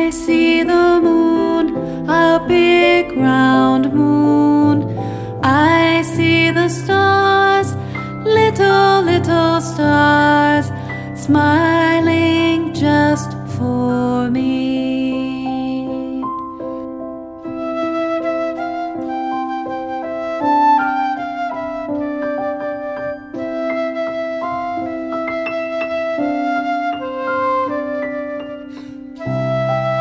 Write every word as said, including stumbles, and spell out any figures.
I see the moon, a big round moon. I see the stars, little, little stars, smile.